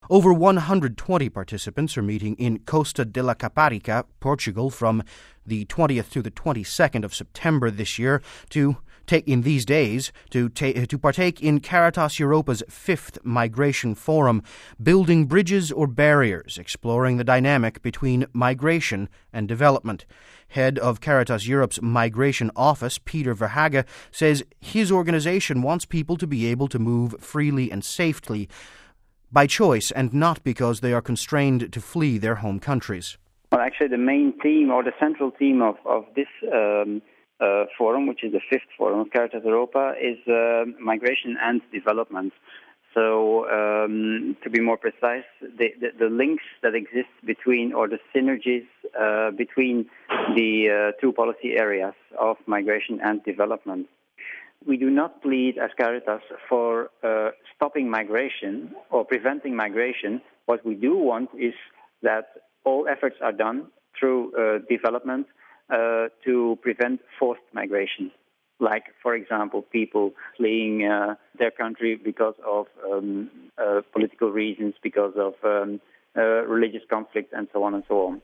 Over 120 participants are meeting in Costa de la Caparica, Portugal, from the 20th to the 22nd of September this year to partake in Caritas Europa's 5th Migration Forum, Building Bridges or Barriers, exploring the dynamic between migration and development. Head of Caritas Europe's Migration Office, Peter Verhagen, says his organization wants people to be able to move freely and safely by choice and not because they are constrained to flee their home countries. Well, actually, the main theme or the central theme of this forum, which is the 5th forum of Caritas Europa, is migration and development. So, to be more precise, the links that exist between, or the synergies between the two policy areas of migration and development. We do not plead as Caritas for stopping migration or preventing migration. What we do want is that all efforts are done through development to prevent forced migration. Like, for example, people fleeing their country because of political reasons, because of religious conflict, and so on and so on.